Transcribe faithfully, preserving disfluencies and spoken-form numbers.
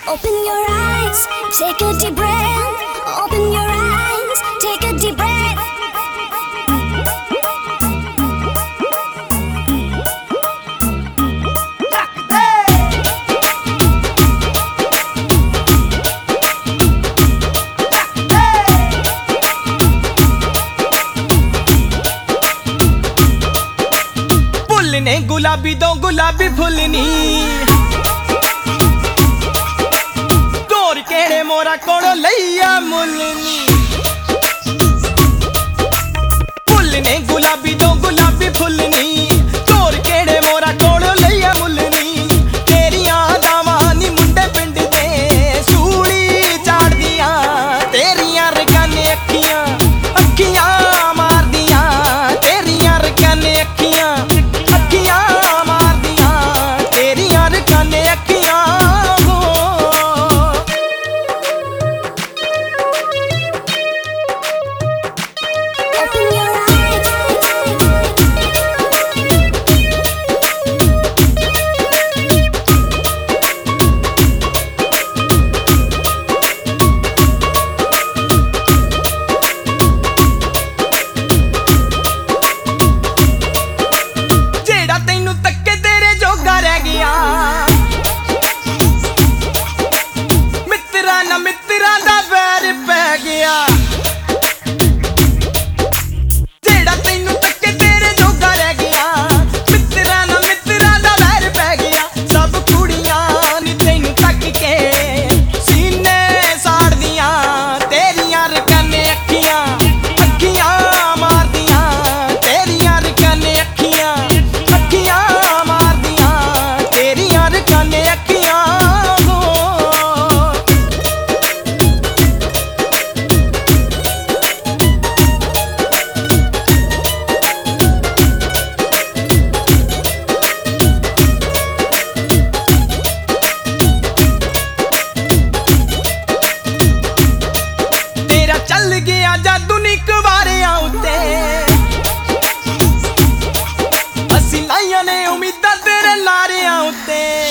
Open your eyes, take a deep breath. Open your eyes, take a deep breath. ने गुलाबी दो गुलाबी फुलनी तोर केड़े मोरा कोड़ो लैया मुलनी फुल ने गुलाबी दो गुलाबी फुलनी तोर केड़े मोरा कोड़ो लैया मुलनी तेरिया दावानी मुंडे पिंड दे सूली चाड़ दिया तेरिया रकाने अखियां अखियां मार दिया तेरिया रकाने अखियां मित्रा ना मित्रा दा वैर पै गया जेड़ा तैनू तक्के तेरे जोगा रह गया मित्रा ना मित्रा दा वैर पै गया सब कुड़ियां नी तैनू तक के सीने साड़ दिया तेरियां रकाने अखियां अखियां मार दिया तेरियां रकाने अखियां अखियां मार दिया तेरियां रकाने अखियां चल गया जादू निक वारियां उत्ते असी लाइयां ने उम्मीदां तेरे लारियां उत्ते।